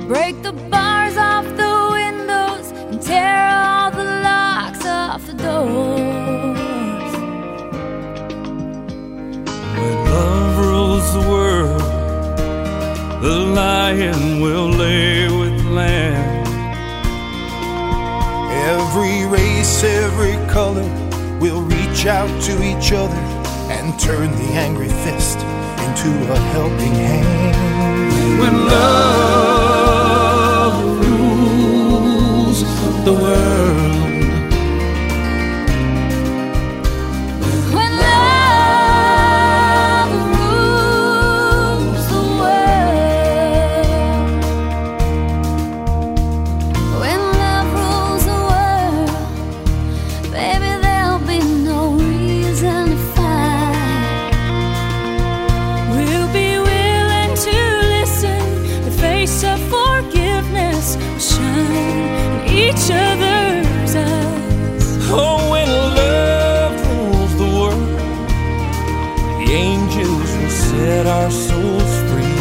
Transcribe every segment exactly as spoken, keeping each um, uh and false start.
break the bars off the windows and tear all the locks off the doors. When love rules the world, the lion will lay with lamb. Every race, every color will reach out to each other and turn the angry fist into a helping hand. When love rules the world, When love rules the world, when love rules the world, baby, there'll be no reason to fight. We'll be willing to listen. The face of forgiveness will shine in each other's eyes. oh, when love rules the world, the angels will set our souls free.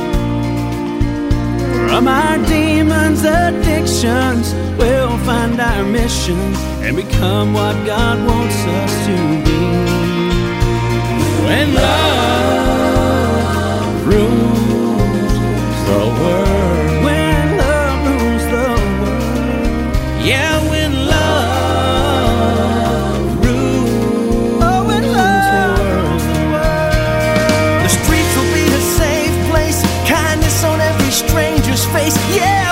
From our demons, addictions, we'll find our mission and become what God wants us to be. When love rules the world, when love rules the world, yeah, when love rules, oh, when love rules the world. The streets will be a safe place, kindness on every stranger's face. Yeah.